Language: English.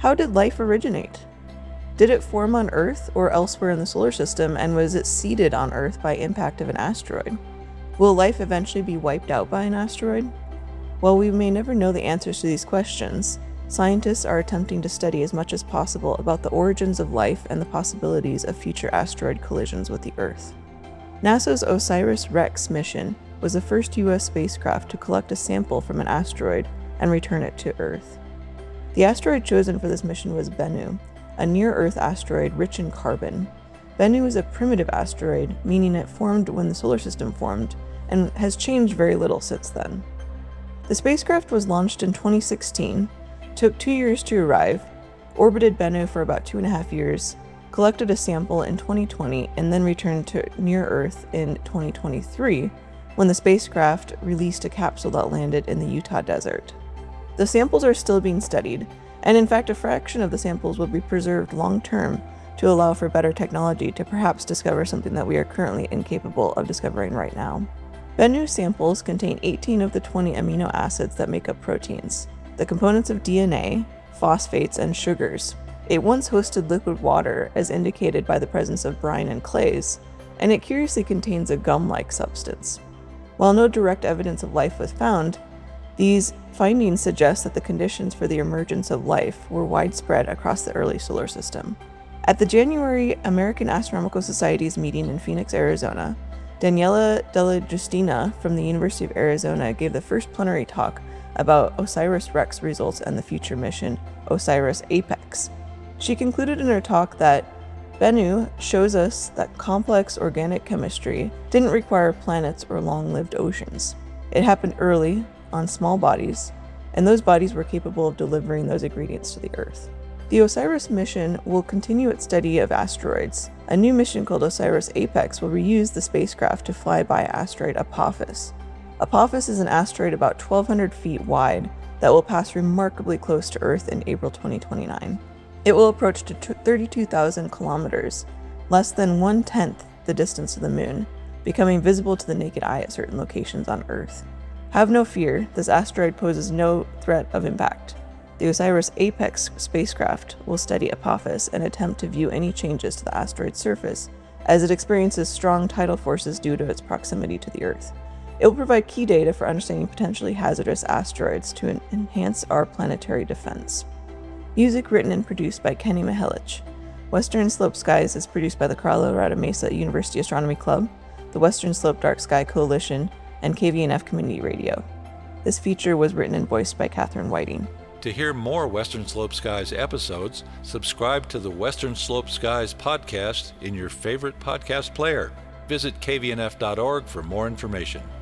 How did life originate? Did it form on Earth or elsewhere in the solar system, and was it seeded on Earth by impact of an asteroid? Will life eventually be wiped out by an asteroid? While we may never know the answers to these questions, scientists are attempting to study as much as possible about the origins of life and the possibilities of future asteroid collisions with the Earth. NASA's OSIRIS-REx mission was the first U.S. spacecraft to collect a sample from an asteroid and return it to Earth. The asteroid chosen for this mission was Bennu, a near-Earth asteroid rich in carbon. Bennu is a primitive asteroid, meaning it formed when the solar system formed, and has changed very little since then. The spacecraft was launched in 2016, took 2 years to arrive, orbited Bennu for about 2.5 years, collected a sample in 2020, and then returned to near-Earth in 2023, when the spacecraft released a capsule that landed in the Utah desert. The samples are still being studied, and in fact a fraction of the samples will be preserved long-term to allow for better technology to perhaps discover something that we are currently incapable of discovering right now. Bennu samples contain 18 of the 20 amino acids that make up proteins, the components of DNA, phosphates, and sugars. It once hosted liquid water, as indicated by the presence of brine and clays, and it curiously contains a gum-like substance. While no direct evidence of life was found, these findings suggest that the conditions for the emergence of life were widespread across the early solar system. At the January American Astronomical Society's meeting in Phoenix, Arizona, Daniela Della Justina from the University of Arizona gave the first plenary talk about OSIRIS-REx results and the future mission OSIRIS-APEX. She concluded in her talk that Bennu shows us that complex organic chemistry didn't require planets or long-lived oceans. It happened early, on small bodies, and those bodies were capable of delivering those ingredients to the Earth. The OSIRIS mission will continue its study of asteroids. A new mission called OSIRIS-APEX will reuse the spacecraft to fly by asteroid Apophis. Apophis is an asteroid about 1,200 feet wide that will pass remarkably close to Earth in April 2029. It will approach to 32,000 kilometers, less than 1/10 the distance of the Moon, becoming visible to the naked eye at certain locations on Earth. Have no fear, this asteroid poses no threat of impact. The OSIRIS-APEX spacecraft will study Apophis and attempt to view any changes to the asteroid's surface, as it experiences strong tidal forces due to its proximity to the Earth. It will provide key data for understanding potentially hazardous asteroids to enhance our planetary defense. Music written and produced by Kenny Mihelich. Western Slope Skies is produced by the Colorado Mesa University Astronomy Club, the Western Slope Dark Sky Coalition, and KVNF Community Radio. This feature was written and voiced by Catherine Whiting. To hear more Western Slope Skies episodes, subscribe to the Western Slope Skies podcast in your favorite podcast player. Visit kvnf.org for more information.